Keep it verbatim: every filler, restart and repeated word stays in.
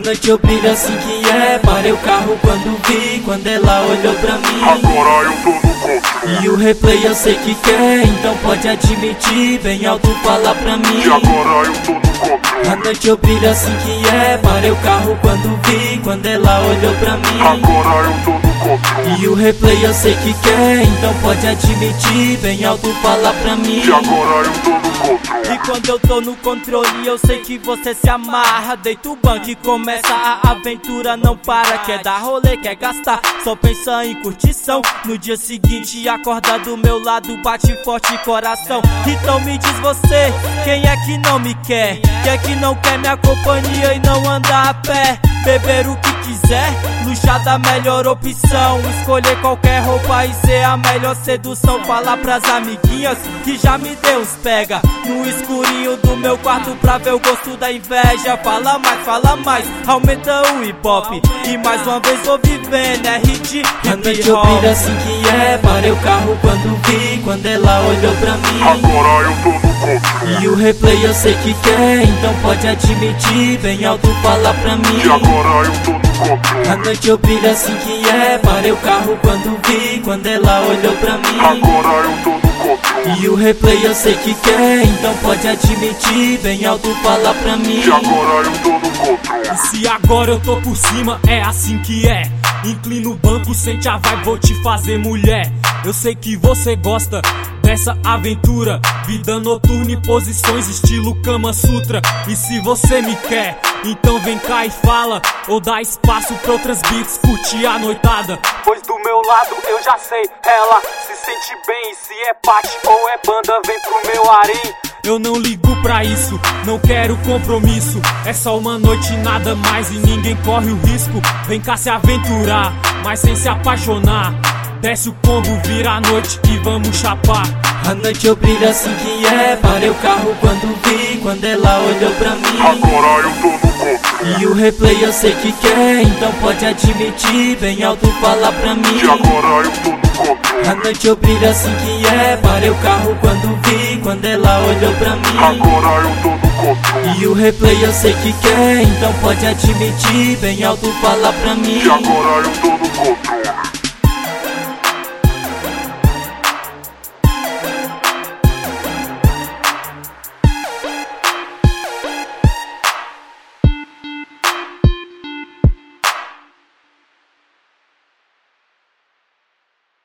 noite eu brilho assim que é. Parei o carro quando vi, quando ela olhou pra mim. Agora eu tô no controle. E o replay eu sei que quer, então pode admitir, bem alto falar pra mim. E agora eu tô no controle. A noite eu brilho assim que é. Parei o carro quando vi, quando ela olhou pra mim. Agora eu tô no controle. E o replay eu sei que quer, então pode admitir, bem alto falar pra mim. E agora eu tô no controle. E quando eu tô no controle eu sei que você se amarra. Deita o banco e começa a aventura, não para. Quer dar rolê, quer gastar, só pensa em curtição. No dia seguinte acorda do meu lado, bate forte coração. Então me diz você, quem é que não me quer? Quem é que não quer minha companhia e não anda a pé? Beber o que quiser, luxar da melhor opção. Escolher qualquer roupa e ser a melhor sedução. Falar pras amiguinhas que já me deu uns pega no escurinho do meu quarto pra ver o gosto da inveja. Fala mais, fala mais, aumenta o hip hop. E mais uma vez vou vivendo, é hit, A noite hip eu hop. brilho assim que é. Parei o carro quando vi, quando ela olhou pra mim. Agora eu tô no controle. E o replay eu sei que quer, então pode admitir, bem alto falar pra mim. E agora eu tô no controle. A noite eu brilho assim que é. Parei o carro quando vi, quando ela olhou pra mim. Agora eu tô no controle. E o replay eu sei que quer, então pode admitir, bem alto falar pra mim. E agora eu tô no controle. E se agora eu tô por cima, é assim que é. Inclina o banco, sente a vibe, vou te fazer mulher. Eu sei que você gosta dessa aventura, vida noturna e posições estilo Kama Sutra. E se você me quer, então vem cá e fala, ou dá espaço pra outras beats, curtir a noitada. Pois do meu lado eu já sei, ela se sente bem. E se é pate ou é banda, vem pro meu harém. Eu não ligo pra isso, não quero compromisso. É só uma noite e nada mais, e ninguém corre o risco. Vem cá se aventurar, mas sem se apaixonar. Desce o combo, vira a noite e vamos chapar. A noite eu brilho assim que é. Parei o carro quando vi, quando ela olhou pra mim. Agora eu tô no controle. E o replay eu sei que quer, então pode admitir, bem alto falar pra mim. E agora eu tô no controle. A noite eu brilho assim que é. Parei o carro quando vi, quando ela olhou pra mim. Agora eu tô no controle. E o replay eu sei que quer, então pode admitir, bem alto falar pra mim. E agora eu tô no controle.